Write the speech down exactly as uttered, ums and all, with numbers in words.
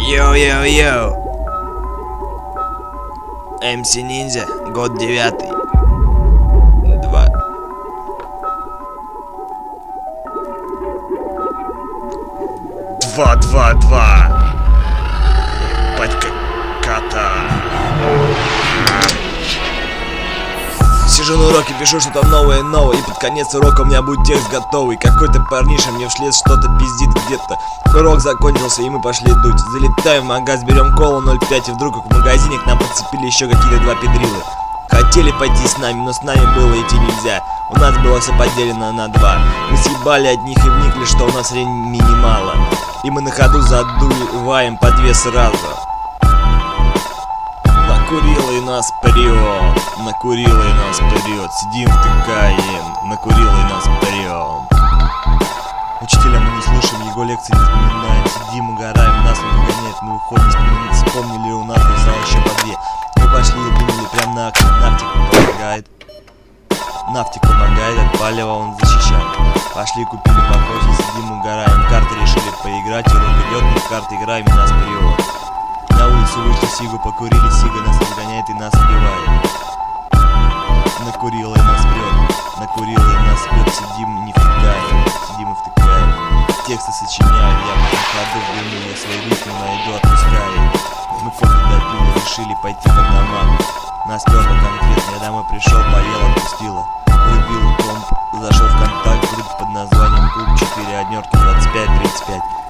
Йоу-йоу-йоу. эм си Ninja, год девятый. Два. Два, два, два. Батька кота. Сижу на уроке, пишу что-то новое, новое. И под конец урока у меня будет текст готовый. Какой-то парниша мне вслед что-то пиздит где-то. Урок закончился, и мы пошли дуть. Залетаем в магаз, берем колу ноль пять. И вдруг в магазине к нам подцепили еще какие-то два педрилы. Хотели пойти с нами, но с нами было идти нельзя. У нас было все поделено на два. Мы съебали от них и вникли, что у нас времени мало. И мы на ходу задуваем по две сразу. Накурила и нас прет, накурила и нас прет. Сидим, втыкаем, накурила и нас прем. Учителя мы не слушаем, его лекции не вспоминаем. Сидим, угораем, нас он выгоняет, мы уходим, вспомнили, вспомнили, у нас зал еще по две. Мы пошли и думали прям на окно, нафтик помогает. Нафтик помогает, от палева он защищает. Пошли купили похожие, сидим, угораем. Карты решили поиграть, урок идет, мы в карты играем и нас прет. На улицу вышли, сигу покурили, сига нас разгоняет и нас убивает. Накурила и нас прет, накурила и нас прет. Сидим, не втыкаем, сидим и втыкаем. Тексты сочиняю, я по ходу в дыму, я свои ритмы найду, отпускаю. Мы кофе допили, решили пойти по домам. Нас перло конкретно, я домой пришел, поел, отпустила. Врубил комп, зашел в контакт, группу под названием Клуб четыре однерки двадцать пять тридцать пять.